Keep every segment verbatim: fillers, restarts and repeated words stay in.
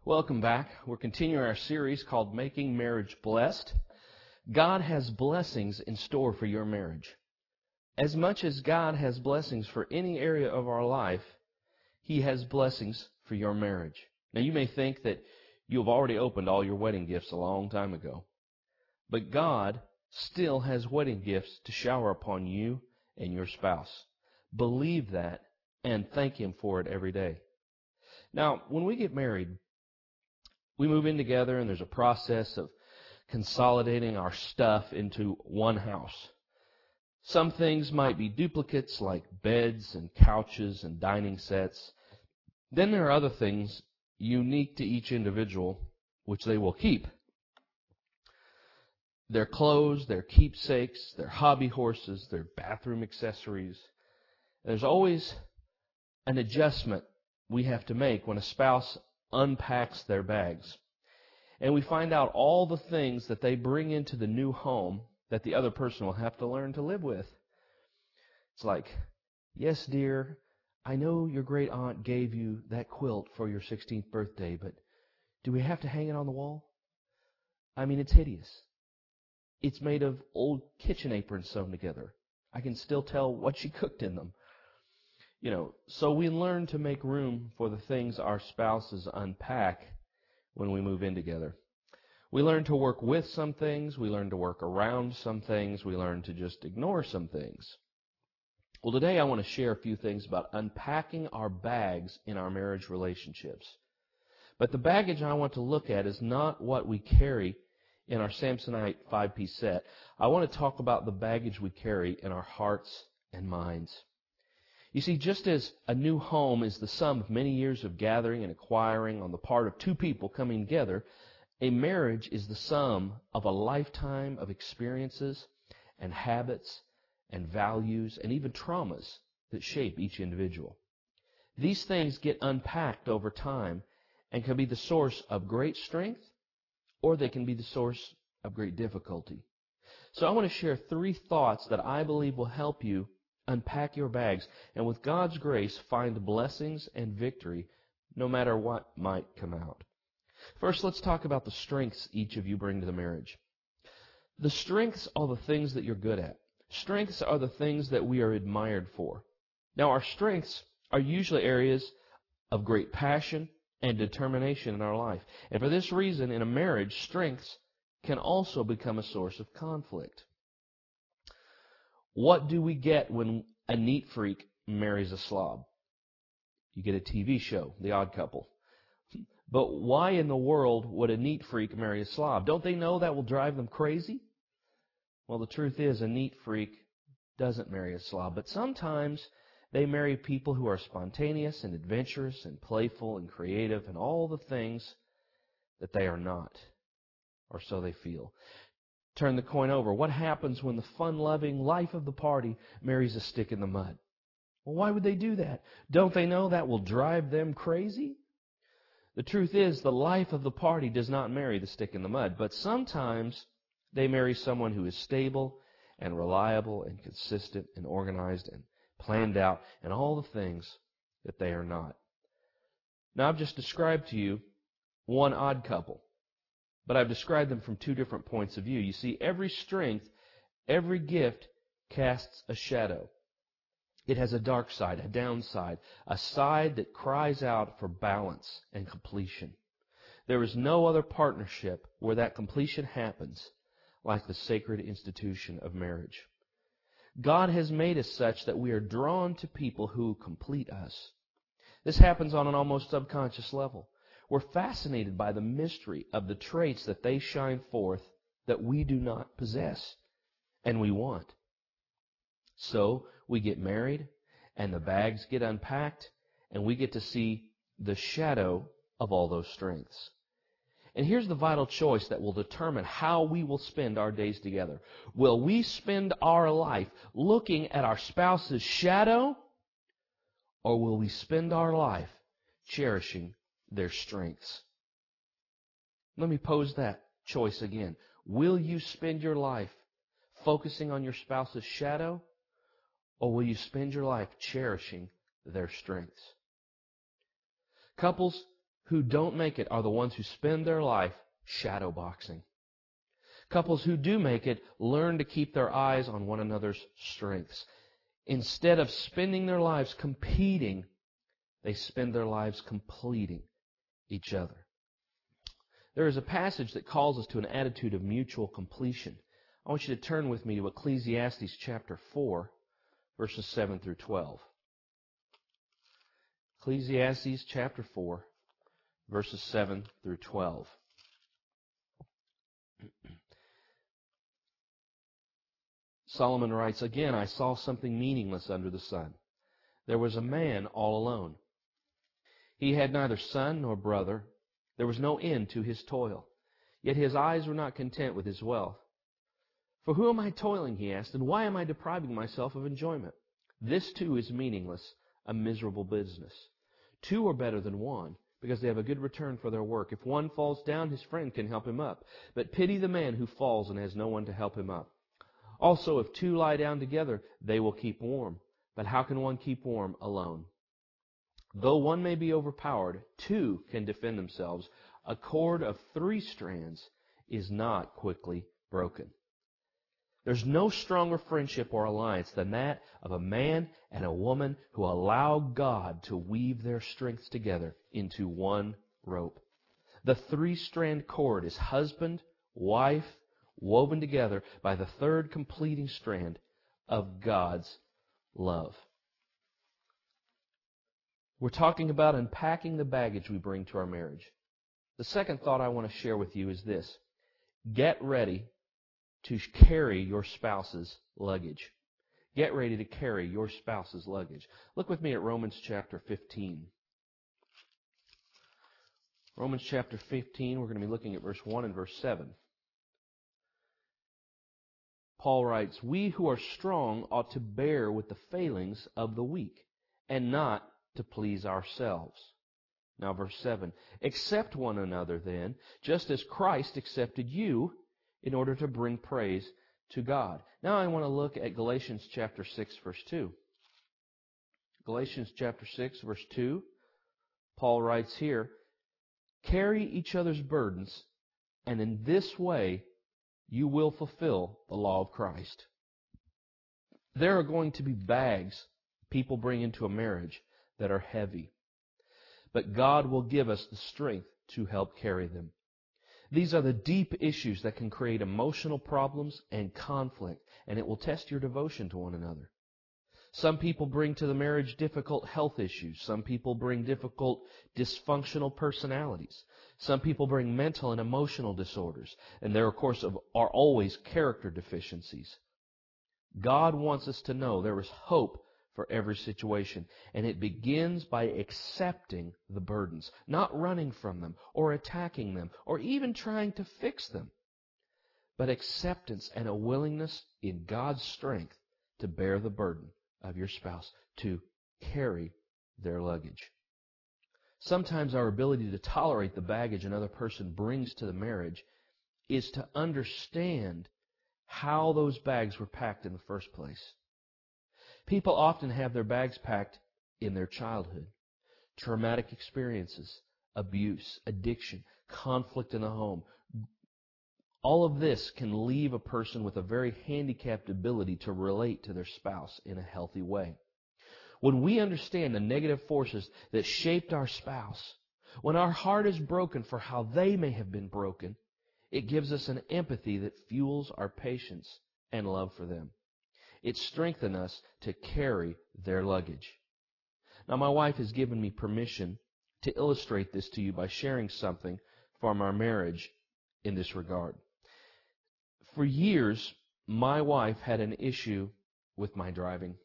Welcome back. We're continuing our series called Making Marriage Blessed. God has blessings in store for your marriage. As much as God has blessings for any area of our life, He has blessings for your marriage. Now, you may think that you have already opened all your wedding gifts a long time ago, but God still has wedding gifts to shower upon you and your spouse. Believe that and thank Him for it every day. Now, when we get married, we move in together, and there's a process of consolidating our stuff into one house. Some things might be duplicates, like beds and couches and dining sets. Then there are other things unique to each individual, which they will keep. Their clothes, their keepsakes, their hobby horses, their bathroom accessories. There's always an adjustment we have to make when a spouse unpacks their bags. And we find out all the things that they bring into the new home that the other person will have to learn to live with. It's like, yes, dear, I know your great aunt gave you that quilt for your sixteenth birthday, but do we have to hang it on the wall? I mean, it's hideous. It's made of old kitchen aprons sewn together. I can still tell what she cooked in them. You know, so we learn to make room for the things our spouses unpack when we move in together. We learn to work with some things. We learn to work around some things. We learn to just ignore some things. Well, today I want to share a few things about unpacking our bags in our marriage relationships. But the baggage I want to look at is not what we carry in our Samsonite five-piece set. I want to talk about the baggage we carry in our hearts and minds. You see, just as a new home is the sum of many years of gathering and acquiring on the part of two people coming together, a marriage is the sum of a lifetime of experiences and habits and values and even traumas that shape each individual. These things get unpacked over time and can be the source of great strength, or they can be the source of great difficulty. So I want to share three thoughts that I believe will help you unpack your bags, and with God's grace, find blessings and victory no matter what might come out. First, let's talk about the strengths each of you bring to the marriage. The strengths are the things that you're good at. Strengths are the things that we are admired for. Now, our strengths are usually areas of great passion and determination in our life. And for this reason, in a marriage, strengths can also become a source of conflict. What do we get when a neat freak marries a slob? You get a T V show, The Odd Couple. But why in the world would a neat freak marry a slob? Don't they know that will drive them crazy? Well, the truth is, a neat freak doesn't marry a slob, but sometimes they marry people who are spontaneous and adventurous and playful and creative and all the things that they are not, or so they feel. Turn the coin over. What happens when the fun-loving life of the party marries a stick in the mud? Well, why would they do that? Don't they know that will drive them crazy? The truth is, the life of the party does not marry the stick in the mud, but sometimes they marry someone who is stable and reliable and consistent and organized and planned out and all the things that they are not. Now, I've just described to you one odd couple, but I've described them from two different points of view. You see, every strength, every gift casts a shadow. It has a dark side, a downside, a side that cries out for balance and completion. There is no other partnership where that completion happens like the sacred institution of marriage. God has made us such that we are drawn to people who complete us. This happens on an almost subconscious level. We're fascinated by the mystery of the traits that they shine forth that we do not possess and we want. So we get married and the bags get unpacked and we get to see the shadow of all those strengths. And here's the vital choice that will determine how we will spend our days together. Will we spend our life looking at our spouse's shadow, or will we spend our life cherishing their strengths? Let me pose that choice again. Will you spend your life focusing on your spouse's shadow, or will you spend your life cherishing their strengths? Couples who don't make it are the ones who spend their life shadow boxing. Couples who do make it learn to keep their eyes on one another's strengths. Instead of spending their lives competing, they spend their lives completing each other. There is a passage that calls us to an attitude of mutual completion. I want you to turn with me to Ecclesiastes chapter four, verses seven through twelve. Ecclesiastes chapter four, verses seven through twelve. Solomon writes, "Again, I saw something meaningless under the sun. There was a man all alone. He had neither son nor brother. There was no end to his toil. Yet his eyes were not content with his wealth. For who am I toiling, he asked, and why am I depriving myself of enjoyment? This too is meaningless, a miserable business. Two are better than one, because they have a good return for their work. If one falls down, his friend can help him up. But pity the man who falls and has no one to help him up. Also, if two lie down together, they will keep warm. But how can one keep warm alone? Though one may be overpowered, two can defend themselves. A cord of three strands is not quickly broken." There's no stronger friendship or alliance than that of a man and a woman who allow God to weave their strengths together into one rope. The three-strand cord is husband, wife, woven together by the third completing strand of God's love. We're talking about unpacking the baggage we bring to our marriage. The second thought I want to share with you is this. Get ready to carry your spouse's luggage. Get ready to carry your spouse's luggage. Look with me at Romans chapter fifteen. Romans chapter fifteen, we're going to be looking at verse one and verse seven. Paul writes, "We who are strong ought to bear with the failings of the weak, and not to please ourselves." Now verse seven, "Accept one another then, just as Christ accepted you, in order to bring praise to God." Now I want to look at Galatians chapter six, verse two. Galatians chapter six, verse two, Paul writes here, "Carry each other's burdens, and in this way you will fulfill the law of Christ." There are going to be bags people bring into a marriage that are heavy, but God will give us the strength to help carry them. These are the deep issues that can create emotional problems and conflict, and it will test your devotion to one another. Some people bring to the marriage difficult health issues. Some people bring difficult, dysfunctional personalities. Some people bring mental and emotional disorders. And there, of course, are always character deficiencies. God wants us to know there is hope for every situation. And it begins by accepting the burdens, not running from them or attacking them or even trying to fix them, but acceptance and a willingness in God's strength to bear the burden of your spouse, to carry their luggage. Sometimes our ability to tolerate the baggage another person brings to the marriage is to understand how those bags were packed in the first place. People often have their bags packed in their childhood. Traumatic experiences, abuse, addiction, conflict in the home. All of this can leave a person with a very handicapped ability to relate to their spouse in a healthy way. When we understand the negative forces that shaped our spouse, when our heart is broken for how they may have been broken, it gives us an empathy that fuels our patience and love for them. It strengthens us to carry their luggage. Now, my wife has given me permission to illustrate this to you by sharing something from our marriage in this regard. For years, my wife had an issue with my driving.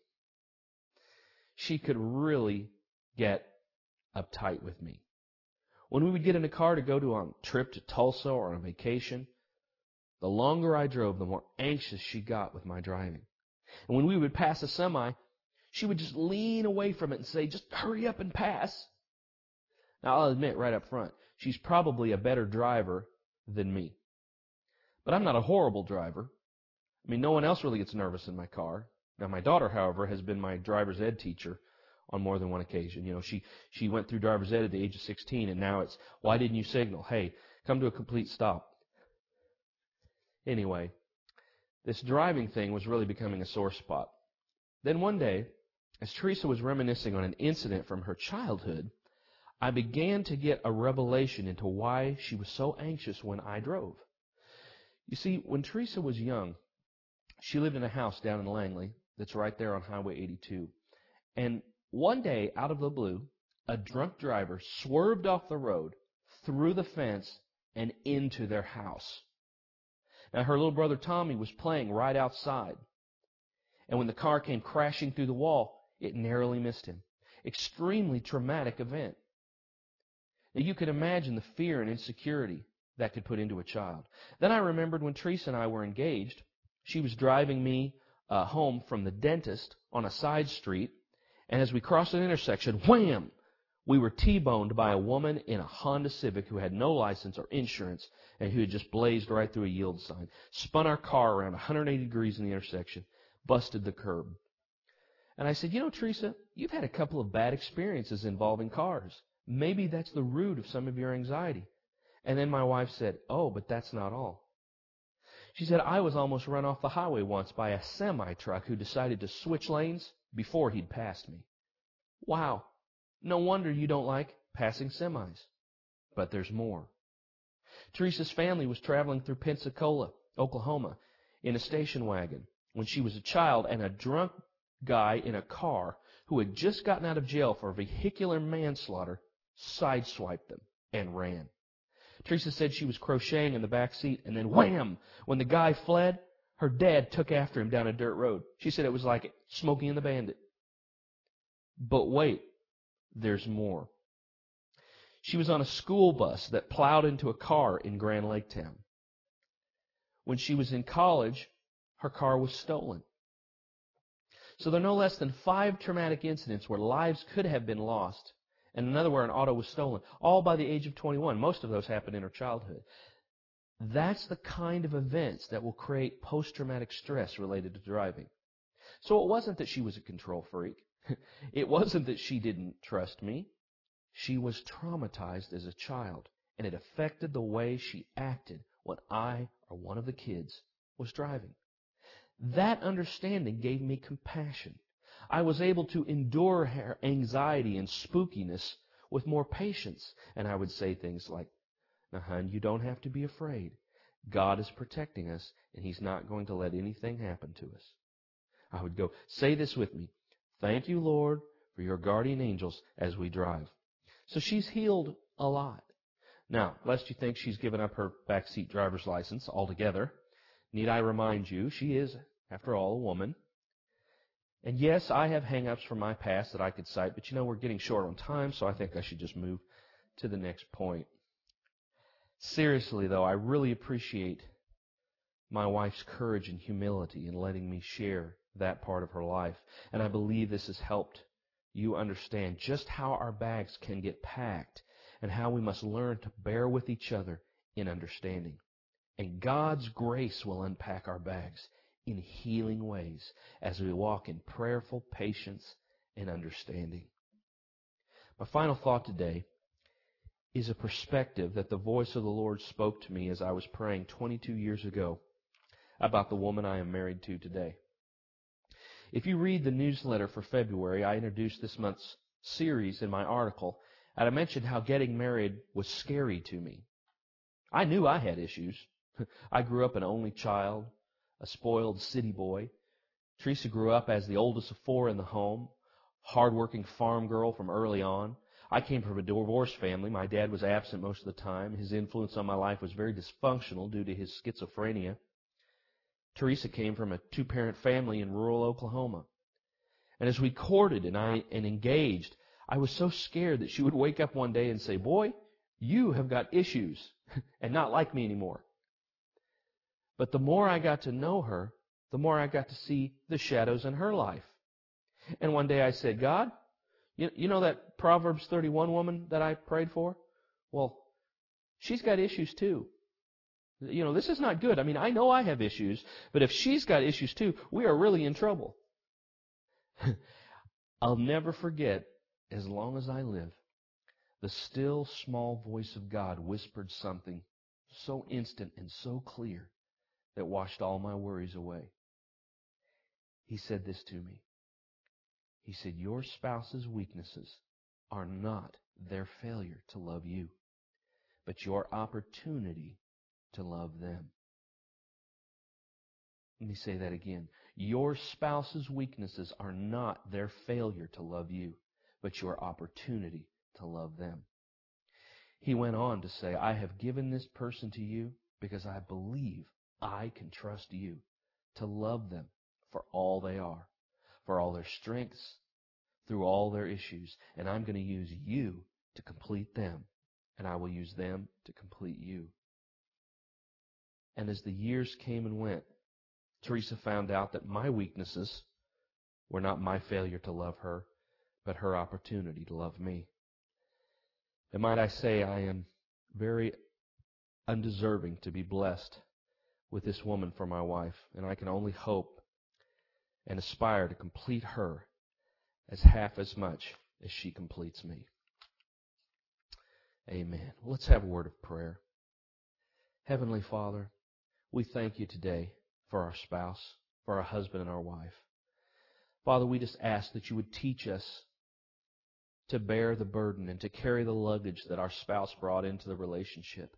She could really get uptight with me. When we would get in a car to go to a trip to Tulsa or on a vacation, the longer I drove, the more anxious she got with my driving. And when we would pass a semi, she would just lean away from it and say, "Just hurry up and pass." Now, I'll admit right up front, she's probably a better driver than me. But I'm not a horrible driver. I mean, no one else really gets nervous in my car. Now, my daughter, however, has been my driver's ed teacher on more than one occasion. You know, she, she went through driver's ed at the age of sixteen, and now it's, why didn't you signal? Hey, come to a complete stop. Anyway, this driving thing was really becoming a sore spot. Then one day, as Teresa was reminiscing on an incident from her childhood, I began to get a revelation into why she was so anxious when I drove. You see, when Teresa was young, she lived in a house down in Langley that's right there on Highway eighty-two. And one day, out of the blue, a drunk driver swerved off the road, through the fence, and into their house. Now, her little brother Tommy was playing right outside. And when the car came crashing through the wall, it narrowly missed him. Extremely traumatic event. Now, you can imagine the fear and insecurity that could put into a child. Then I remembered when Teresa and I were engaged, she was driving me uh, home from the dentist on a side street, and as we crossed an intersection, wham! We were T-boned by a woman in a Honda Civic who had no license or insurance and who had just blazed right through a yield sign, spun our car around one hundred eighty degrees in the intersection, busted the curb. And I said, you know, Teresa, you've had a couple of bad experiences involving cars. Maybe that's the root of some of your anxiety. And then my wife said, oh, but that's not all. She said, I was almost run off the highway once by a semi-truck who decided to switch lanes before he'd passed me. Wow. No wonder you don't like passing semis. But there's more. Teresa's family was traveling through Pensacola, Oklahoma, in a station wagon when she was a child, and a drunk guy in a car who had just gotten out of jail for vehicular manslaughter sideswiped them and ran. Teresa said she was crocheting in the back seat, and then wham! When the guy fled, her dad took after him down a dirt road. She said it was like Smokey and the Bandit. But wait, there's more. She was on a school bus that plowed into a car in Grand Lake Town. When she was in college, her car was stolen. So there are no less than five traumatic incidents where lives could have been lost, and another where an auto was stolen, all by the age of twenty-one. Most of those happened in her childhood. That's the kind of events that will create post-traumatic stress related to driving. So it wasn't that she was a control freak. It wasn't that she didn't trust me. She was traumatized as a child, and it affected the way she acted when I, or one of the kids, was driving. That understanding gave me compassion. I was able to endure her anxiety and spookiness with more patience. And I would say things like, now, hon, you don't have to be afraid. God is protecting us, and He's not going to let anything happen to us. I would go, say this with me. Thank you, Lord, for your guardian angels as we drive. So she's healed a lot. Now, lest you think she's given up her backseat driver's license altogether, need I remind you, she is, after all, a woman. And yes, I have hang-ups from my past that I could cite, but you know, we're getting short on time, so I think I should just move to the next point. Seriously, though, I really appreciate my wife's courage and humility in letting me share that part of her life. And I believe this has helped you understand just how our bags can get packed and how we must learn to bear with each other in understanding. And God's grace will unpack our bags in healing ways as we walk in prayerful patience and understanding. My final thought today is a perspective that the voice of the Lord spoke to me as I was praying twenty-two years ago about the woman I am married to today. If you read the newsletter for February, I introduced this month's series in my article, and I mentioned how getting married was scary to me. I knew I had issues. I grew up an only child, a spoiled city boy. Teresa grew up as the oldest of four in the home, hardworking farm girl from early on. I came from a divorced family. My dad was absent most of the time. His influence on my life was very dysfunctional due to his schizophrenia. Teresa came from a two-parent family in rural Oklahoma. And as we courted and I and engaged, I was so scared that she would wake up one day and say, boy, you have got issues, and not like me anymore. But the more I got to know her, the more I got to see the shadows in her life. And one day I said, God, you, you know that Proverbs thirty-one woman that I prayed for? Well, she's got issues too. You know, this is not good. I mean, I know I have issues, but if she's got issues too, we are really in trouble. I'll never forget, as long as I live, the still small voice of God whispered something so instant and so clear that washed all my worries away. He said this to me. He said, your spouse's weaknesses are not their failure to love you, but your opportunity to love them. Let me say that again. Your spouse's weaknesses are not their failure to love you, but your opportunity to love them. He went on to say, I have given this person to you because I believe I can trust you to love them for all they are, for all their strengths, through all their issues. And I'm going to use you to complete them, and I will use them to complete you. And as the years came and went, Teresa found out that my weaknesses were not my failure to love her, but her opportunity to love me. And might I say, I am very undeserving to be blessed with this woman for my wife, and I can only hope and aspire to complete her as half as much as she completes me. Amen. Let's have a word of prayer. Heavenly Father, we thank you today for our spouse, for our husband and our wife. Father, we just ask that you would teach us to bear the burden and to carry the luggage that our spouse brought into the relationship.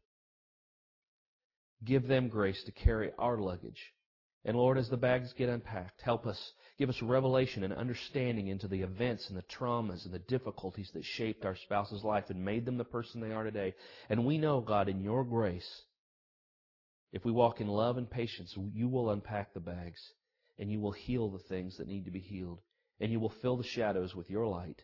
Give them grace to carry our luggage. And Lord, as the bags get unpacked, help us, give us revelation and understanding into the events and the traumas and the difficulties that shaped our spouse's life and made them the person they are today. And we know, God, in your grace, if we walk in love and patience, you will unpack the bags and you will heal the things that need to be healed. And you will fill the shadows with your light.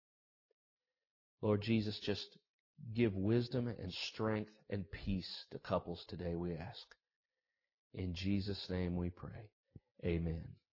Lord Jesus, just give wisdom and strength and peace to couples today, we ask. In Jesus' name we pray. Amen.